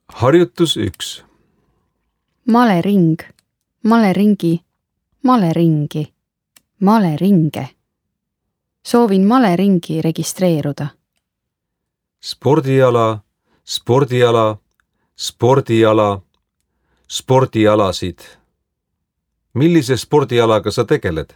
Harjutus 1. Malering, maleringi, maleringi, maleringe. Soovin maleringi registreeruda. Spordiala, spordiala, spordiala, spordialasid. Millise spordialaga sa tegeled?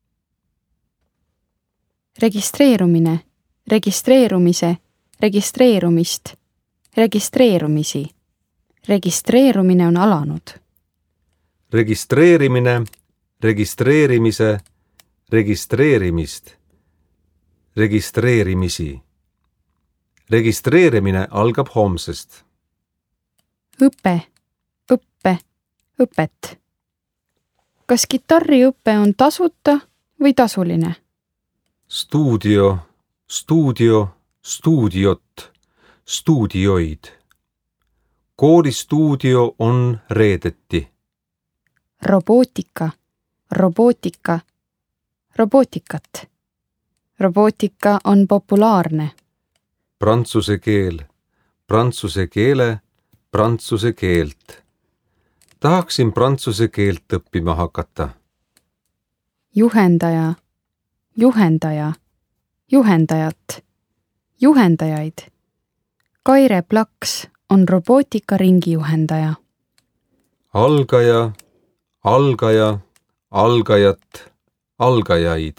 Registreerumine, registreerumise, registreerumist, registreerumisi. Registreerumine on alanud. Registreerimine, registreerimise, registreerimist, registreerimisi. Registreerimine algab homsest. Õpe, õppe, õpet. Kas kitarriõpe on tasuta või tasuline? Stuudio, stuudio, stuudiot, stuudioid. Koolistuudio on reedeti. Robootika, robootika, robootikat. Robootika on populaarne. Prantsuse keel, prantsuse keele, prantsuse keelt. Tahaksin prantsuse keelt õppima hakata. Juhendaja, juhendaja, juhendajat, juhendajaid. Kaire Plaks on robootikaringi juhendaja. Algaja, algaja, algajat, algajaid.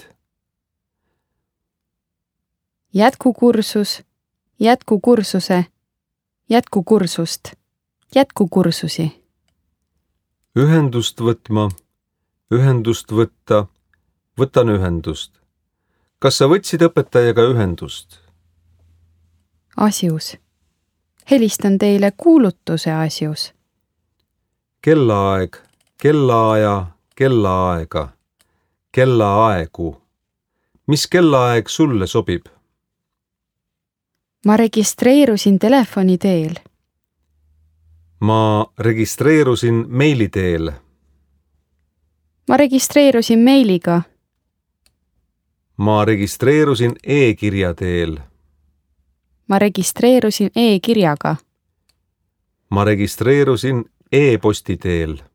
Jätkukursus, jätkukursuse, jätkukursust, jätkukursusi. Ühendust võtma, ühendust võtta, võtan ühendust. Kas sa võtsid õpetajaga ühendust? Asjus. Helistan teile kuulutuse asjus. Kellaaeg, kellaaja, kellaaega, kellaaegu. Mis kellaaeg sulle sobib? Ma registreerusin telefoni teel. Ma registreerusin meili teel. Ma registreerusin meiliga. Ma registreerusin e-kirja teel. Ma registreerusin e-kirjaga. Ma registreerusin e-posti teel.